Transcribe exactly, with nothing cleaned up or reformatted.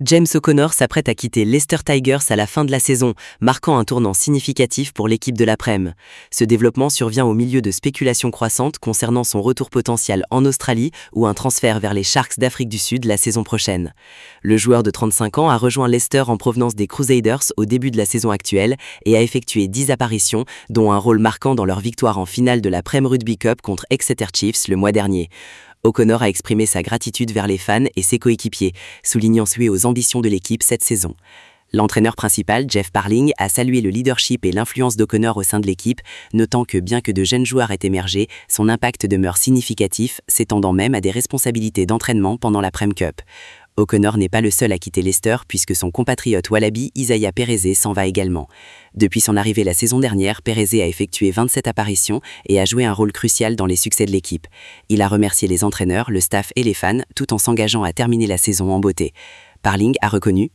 James O'Connor s'apprête à quitter Leicester Tigers à la fin de la saison, marquant un tournant significatif pour l'équipe de l'après-midi. Ce développement survient au milieu de spéculations croissantes concernant son retour potentiel en Australie ou un transfert vers les Sharks d'Afrique du Sud la saison prochaine. Le joueur de trente-cinq ans a rejoint Leicester en provenance des Crusaders au début de la saison actuelle et a effectué dix apparitions, dont un rôle marquant dans leur victoire en finale de la Prem Rugby Cup contre Exeter Chiefs le mois dernier. O'Connor a exprimé sa gratitude vers les fans et ses coéquipiers, soulignant suer aux ambitions de l'équipe cette saison. L'entraîneur principal, Jeff Parling, a salué le leadership et l'influence d'O'Connor au sein de l'équipe, notant que bien que de jeunes joueurs aient émergé, son impact demeure significatif, s'étendant même à des responsabilités d'entraînement pendant la Prem Cup. O'Connor n'est pas le seul à quitter Leicester puisque son compatriote Wallaby Isaiah Perese s'en va également. Depuis son arrivée la saison dernière, Perese a effectué vingt-sept apparitions et a joué un rôle crucial dans les succès de l'équipe. Il a remercié les entraîneurs, le staff et les fans, tout en s'engageant à terminer la saison en beauté. Parling a reconnu